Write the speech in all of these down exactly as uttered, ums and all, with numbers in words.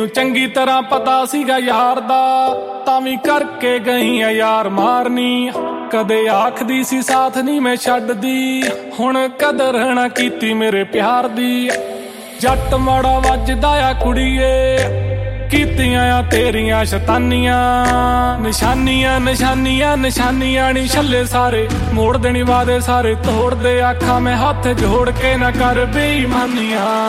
ਤੈਨੂੰ ਚੰਗੀ ਤਰ੍ਹਾਂ ਪਤਾ ਸੀਗਾ ਯਾਰ ਦਾ, ਤਾਂ ਵੀ ਕਰਕੇ ਗਈ ਆ ਯਾਰ ਮਾਰਨੀ। ਕਦੇ ਆਖਦੀ ਸੀ ਸਾਥ ਨਹੀਂ ਮੈਂ ਛੱਡਦੀ, ਹੁਣ ਕਦਰ ਨਾ ਕੀਤੀ ਮੇਰੇ ਪਿਆਰ ਦੀ। ਜੱਟ ਮਾੜਾ ਵੱਜਦਾ ਆ ਕੁੜੀਏ, ਕੀਤੀਆਂ ਆ ਤੇਰੀਆਂ ਸ਼ੈਤਾਨੀਆਂ। ਨਿਸ਼ਾਨੀਆਂ ਨਿਸ਼ਾਨੀਆਂ ਨਿਸ਼ਾਨੀਆਂ ਨੀ ਛੱਲੇ ਸਾਰੇ, ਮੋੜ ਦੇਣੀ ਵਾਦੇ ਸਾਰੇ ਤੋੜ ਦੇ। ਆਖਾਂ ਮੈਂ ਹੱਥ ਜੋੜ ਕੇ ਨਾ ਕਰ ਬੇਈਮਾਨੀਆਂ।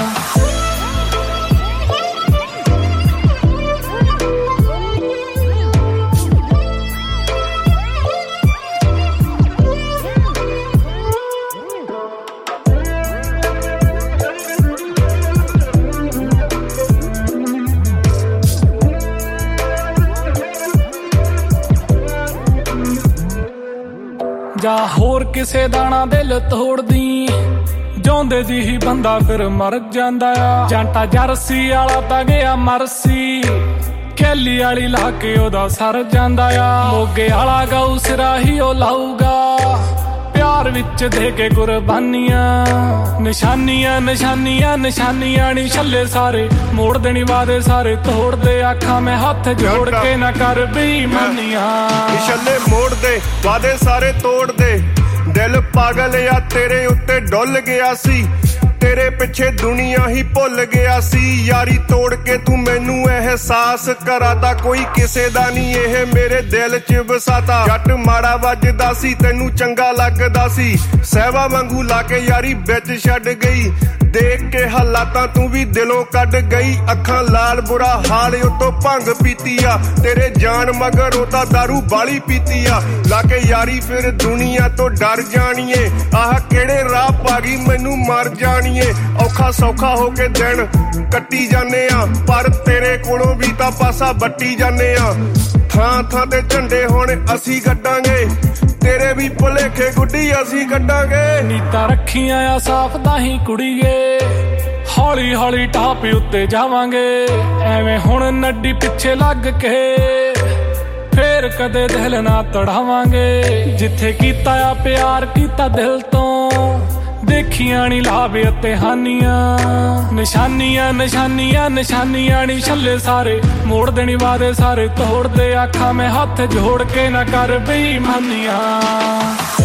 ਜਾਂ ਹੋਰ ਕਿਸੇ ਦਾ ਨਾ ਦਿਲ ਤੋੜਦੀ, ਜਿਉਂਦੇ ਜੀ ਹੀ ਬੰਦਾ ਫਿਰ ਮਰ ਜਾਂਦਾ ਆ। ਜਾਂਟਾ ਜਰਸੀ ਵਾਲਾ ਤਾਂ ਗਿਆ ਮਰਸੀ, ਖੇਲੀ ਵਾਲੀ ਲਾ ਕੇ ਉਹਦਾ ਸਰ ਜਾਂਦਾ ਆ। ਮੋਗੇ ਵਾਲਾ ਗਊ ਸਿਰਾ ਹੀ ਉਹ ਲਾਊਗਾ, ਪਿਆਰ ਵਿੱਚ ਦੇ ਕੇ ਕੁਰਬਾਨੀਆਂ। ਨਿਸ਼ਾਨੀਆਂ ਨਿਸ਼ਾਨੀਆਂ ਨਿਸ਼ਾਨੀਆਂ ਨੀ ਛੱਲੇ ਸਾਰੇ, ਮੋੜ ਦੇਣੀ ਵਾਦੇ ਸਾਰੇ ਤੋੜ ਦੇ। ਆਖਾਂ ਮੈਂ ਹੱਥ ਜੋੜ ਕੇ ਨਾ ਕਰ ਬੇਈਮਾਨੀਆਂ। ਨਿਸ਼ਾਨੇ ਮੋੜ ਦੇ ਵਾਦੇ ਸਾਰੇ ਤੋੜ ਦੇ, ਦਿਲ ਪਾਗਲ ਆ ਤੇਰੇ ਉੱਤੇ ਡੁੱਲ ਗਿਆ ਸੀ। ਤੇਰੇ ਪਿੱਛੇ ਦੁਨੀਆ ਹੀ ਭੁੱਲ ਗਿਆ ਸੀ। ਯਾਰੀ ਤੋੜ ਕੇ ਤੂੰ ਮੈਨੂੰ ਅਹਿਸਾਸ ਕਰਾਤਾ, ਕੋਈ ਕਿਸੇ ਦਾ ਨਹੀਂ ਇਹ ਮੇਰੇ ਦਿਲ 'ਚ ਵਸਾਤਾ। ਜੱਟ ਮਾੜਾ ਵੱਜਦਾ ਸੀ ਤੈਨੂੰ ਚੰਗਾ ਲੱਗਦਾ ਸੀ, ਸਹਿਵਾ ਵਾਂਗੂ ਲਾ ਕੇ ਯਾਰੀ ਵਿੱਚ ਛੱਡ ਗਈ। ਦੇਖ ਕੇ ਹਾਲਾਤਾਂ ਤੂੰ ਵੀ ਦਿਲੋਂ ਕੱਢ ਗਈ। ਅੱਖਾਂ ਲਾਲ ਬੁਰਾ ਹਾਲ ਉਤੋਂ ਭੰਗ ਪੀਤੀ ਆ, ਤੇਰੇ ਜਾਨ ਮਗਰ ਉਹ ਤਾਂ ਦਾਰੂ ਬਾਲੀ ਪੀਤੀ ਆ। ਲਾ ਕੇ ਯਾਰੀ ਫਿਰ ਦੁਨੀਆ ਤੋਂ ਡਰ ਜਾਣੀਏ, ਆਹ ਕਿਹੜੇ ਰਾਹ ਪਾ ਗਈ ਮੈਨੂੰ ਮਰ ਜਾਣੀਏ। ਔਖਾ ਸੌਖਾ ਹੋ ਕੇ ਦਿਨ ਕੱਟੀ ਜਾਂਦੇ ਆ, ਪਰ ਤੇਰੇ ਕੋਲੋਂ ਵੀ ਤਾਂ ਪਾਸਾ ਵੱਟੀ ਜਾਂਦੇ ਆ। ਥਾਂ ਥਾਂ ਤੇ ਝੰਡੇ ਹੁਣ ਅਸੀਂ ਗੱਡਾਂਗੇ, ਤੇਰੇ ਵੀ ਭੁਲੇਖੇ ਗੁੱਡੀ ਅਸੀਂ ਕੱਢਾਂਗੇ। ਨੀਤਾਂ ਰੱਖੀਆਂ ਆ ਸਾਫ ਤਾਂ ਹੀ ਕੁੜੀਏ, ਹੌਲੀ ਹੌਲੀ ਟਾਪ ਉੱਤੇ ਜਾਵਾਂਗੇ। ਐਵੇਂ ਹੁਣ ਨੱਡੀ ਪਿੱਛੇ ਲੱਗ ਕੇ ਫੇਰ ਕਦੇ ਦਿਲ ਨਾ ਤੜਾਵਾਂਗੇ। ਜਿੱਥੇ ਕੀਤਾ ਆ ਪਿਆਰ ਕੀਤਾ ਦਿਲ ਤੋਂ, ਦੇਖੀਆਂ ਨੀ ਲਾਭ ਅਤੇ ਹਾਨੀਆਂ। ਨਿਸ਼ਾਨੀਆਂ ਨਿਸ਼ਾਨੀਆਂ ਨਿਸ਼ਾਨੀਆਂ ਨੀ ਛੱਲੇ ਸਾਰੇ, ਮੋੜ ਦੇਣੀ ਵਾਦੇ ਸਾਰੇ ਤੋੜ ਦੇ। ਆਖਾਂ ਮੈਂ ਹੱਥ ਜੋੜ ਕੇ ਨਾ ਕਰ ਬੇਈਮਾਨੀਆਂ।